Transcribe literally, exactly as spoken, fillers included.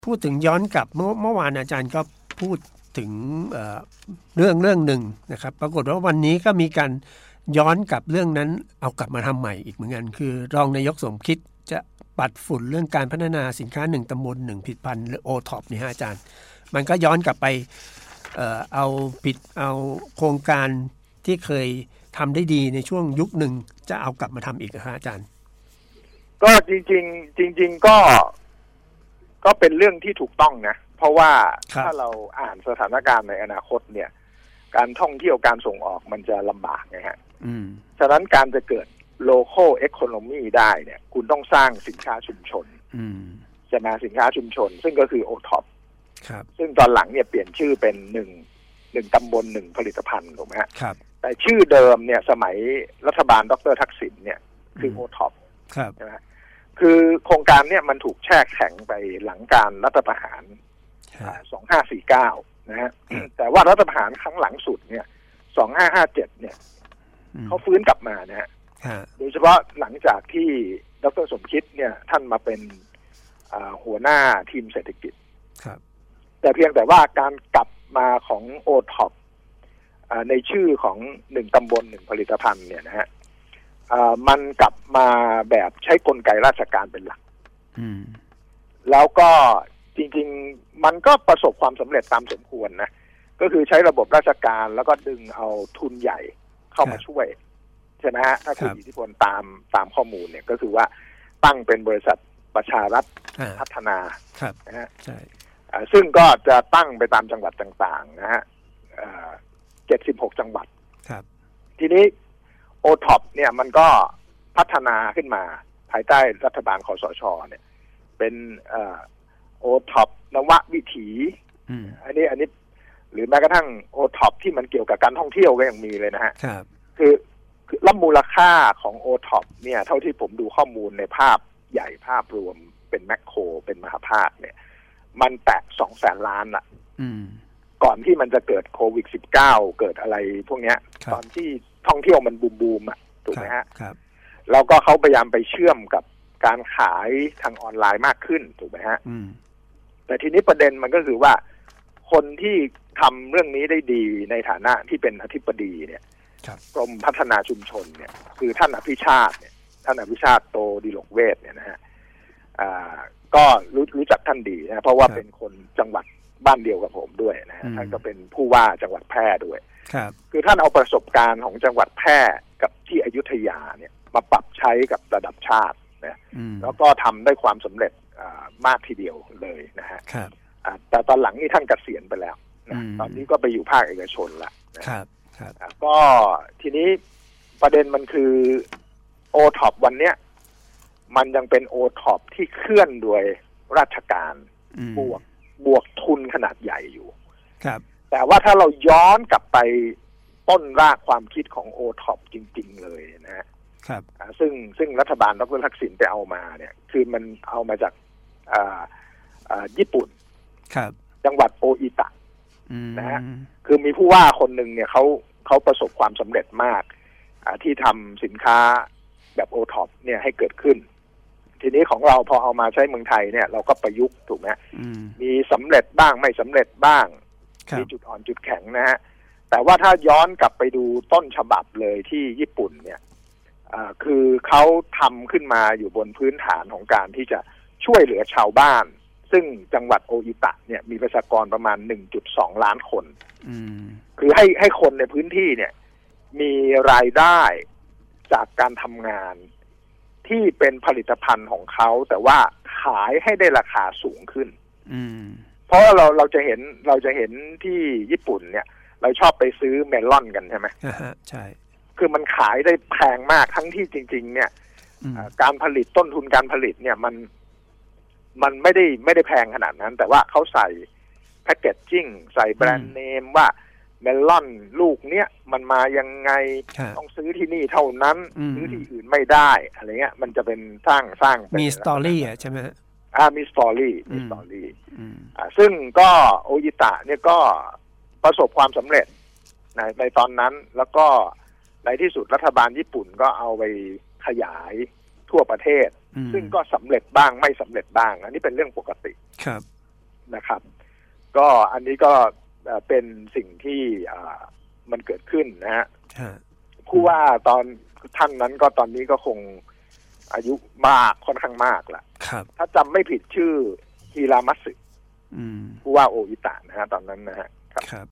พูดถึงย้อนกลับเมื่อเมื่อวานอาจารย์ก็พูดถึง เอ่อ เรื่องเรื่องหนึ่งนะครับปรากฏว่าวันนี้ก็มีการย้อนกลับเรื่องนั้นเอากลับมาทำใหม่อีกเหมือนกันคือรองนายกสมคิดจะปัดฝุ่นเรื่องการพัฒนาสินค้าหนึ่งตำบลหนึ่งผลิตภัณฑ์หรือ โอ ท็อป นี่ฮะอาจารย์มันก็ย้อนกลับไป เอ่อ เอาผิดเอาโครงการที่เคยทำได้ดีในช่วงยุคหนึ่งจะเอากลับมาทำอีกนะฮะอาจารย์ก็จริงๆจริงๆก็ก็เป็นเรื่องที่ถูกต้องนะเพราะว่าถ้าเราอ่านสถานการณ์ในอนาคตเนี่ยการท่องเที่ยวการส่งออกมันจะลำบากไงฮะฉะนั้นการจะเกิด local economy ได้เนี่ยคุณต้องสร้างสินค้าชุมชนใช่ไหมสินค้าชุมชนซึ่งก็คือ โอ ท็อป ซึ่งตอนหลังเนี่ยเปลี่ยนชื่อเป็นหนึ่งหนึ่งตำบลหนึ่งผลิตภัณฑ์ถูกไหมฮะแต่ชื่อเดิมเนี่ยสมัยรัฐบาลดร.ทักษิณเนี่ยคือ โอ ท็อป ใช่ไหมคือโครงการเนี่ยมันถูกแช่แข็งไปหลังการรัฐประหารสองพันห้าร้อยสี่สิบเก้านะฮะแต่ว่ารัฐประหารครั้งหลังสุดเนี่ยสองพันห้าร้อยห้าสิบเจ็ดเนี่ยเขาฟื้นกลับมานะฮะโดยเฉพาะหลังจากที่ดร.สมคิดเนี่ยท่านมาเป็นหัวหน้าทีมเศรษฐกิจแต่เพียงแต่ว่าการกลับมาของ โอ ท็อป ในชื่อของหนึ่งตำบลหนึ่งผลิตภัณฑ์เนี่ยนะฮะมันกลับมาแบบใช้กลไกราชการเป็นหลักแล้วก็จริงๆมันก็ประสบความสำเร็จตามสมควรนะก็คือใช้ระบบราชการแล้วก็ดึงเอาทุนใหญ่เข้ามาช่วยใช่ไหมฮะถ้าคุณอิทธิพลตามตามข้อมูลเนี่ยก็คือว่าตั้งเป็นบริษัทประชารัฐพัฒนานะฮะซึ่งก็จะตั้งไปตามจังหวัดต่างๆนะฮะเจ็ดสิบหกจังหวัดทีนี้โอ ท็อป เนี่ยมันก็พัฒนาขึ้นมาภายใต้รัฐบาลคสช.เนี่ยเป็นโอ ท็อป นววิถีอันนี้อันนี้หรือแม้กระทั่งโอ ท็อป ที่มันเกี่ยวกับการท่องเที่ยวก็ยังมีเลยนะฮะคือรับมูลค่าของโอ ท็อป เนี่ยเท่าที่ผมดูข้อมูลในภาพใหญ่ภาพรวมเป็นแมคโครเป็นมหาภาคเนี่ยมันแตะสองแสนล้านละก่อนที่มันจะเกิดโควิด สิบเก้า เกิดอะไรพวกเนี้ยตอนที่ท่องเที่ยวมันบูมบูมอ่ะถูกไหมฮะแล้วก็เขาพยายามไปเชื่อมกับการขายทางออนไลน์มากขึ้นถูกไหมฮะแต่ทีนี้ประเด็นมันก็คือว่าคนที่ทำเรื่องนี้ได้ดีในฐานะที่เป็นอธิบดีเนี่ยกรมพัฒนาชุมชนเนี่ยคือท่านอภิชาติเนี่ยท่านอภิชาติโตดิลกเวชเนี่ยนะฮะก็รู้รู้จักท่านดีนะเพราะว่าเป็นคนจังหวัดบ้านเดียวกับผมด้วยนะฮะท่านก็เป็นผู้ว่าจังหวัดแพร่ด้วยคือท่านเอาประสบการณ์ของจังหวัดแพร่กับที่อยุธยาเนี่ยมาปรับใช้กับระดับชาตินะแล้วก็ทำได้ความสำเร็จมากทีเดียวเลยนะฮะแต่ตอนหลังนี่ท่านเกษียณไปแล้วนะตอนนี้ก็ไปอยู่ภาคเอกชนละนะครับก็ทีนี้ประเด็นมันคือ โอ ท็อป วันเนี้ยมันยังเป็น โอ ท็อป ที่เคลื่อนโดยราชการบวกบวกทุนขนาดใหญ่อยู่แต่ว่าถ้าเราย้อนกลับไปต้นรากความคิดของ โอ ท็อป จริงๆเลยนะฮะซึ่งซึ่งรัฐบาลดร.ทักษิณไปเอามาเนี่ยคือมันเอามาจากญี่ปุ่นจังหวัดโออิตะนะฮะคือมีผู้ว่าคนหนึ่งเนี่ยเขาเขาประสบความสำเร็จมากที่ทำสินค้าแบบ โอ ท็อป เนี่ยให้เกิดขึ้นทีนี้ของเราพอเอามาใช้เมืองไทยเนี่ยเราก็ประยุกต์ถูกไหมมีสำเร็จบ้างไม่สำเร็จบ้างมีจุดอ่อนจุดแข็งนะฮะแต่ว่าถ้าย้อนกลับไปดูต้นฉบับเลยที่ญี่ปุ่นเนี่ยคือเขาทำขึ้นมาอยู่บนพื้นฐานของการที่จะช่วยเหลือชาวบ้านซึ่งจังหวัดโออิตะเนี่ยมีประชากรประมาณ หนึ่งจุดสอง ล้านคนคือให้ให้คนในพื้นที่เนี่ยมีรายได้จากการทำงานที่เป็นผลิตภัณฑ์ของเขาแต่ว่าขายให้ได้ราคาสูงขึ้นเพราะเราเราจะเห็นเราจะเห็นที่ญี่ปุ่นเนี่ยเราชอบไปซื้อเมลอนกันใช่ไหมใช่คือมันขายได้แพงมากทั้งที่จริงๆเนี่ยการผลิตต้นทุนการผลิตเนี่ยมันมันไม่ได้ไม่ได้แพงขนาดนั้นแต่ว่าเขาใส่แพคเกจจิ้งใส่แบรนด์เนมว่าเมลอนลูกเนี้ยมันมายังไงต้องซื้อที่นี่เท่านั้นซื้อที่อื่นไม่ได้อะไรเงี้ยมันจะเป็นสร้างสร้างมีสตอรี่อ่ะใช่ไหมอ่ามีสตอรี่มีสตอรี่อ่าซึ่งก็โออิตะเนี่ยก็ประสบความสำเร็จในในตอนนั้นแล้วก็ในที่สุดรัฐบาลญี่ปุ่นก็เอาไปขยายทั่วประเทศซึ่งก็สำเร็จบ้างไม่สำเร็จบ้างอันนี้เป็นเรื่องปกติครับนะครับ ก็อันนี้ก็เป็นสิ่งที่มันเกิดขึ้นนะฮะผู้ว่าตอนท่านนั้นก็ตอนนี้ก็คงอายุมากค่อนข้างมากละถ้าจำไม่ผิดชื่อฮิรามัตสึผู้ว่าโออิตะนะฮะตอนนั้นนะฮะครับ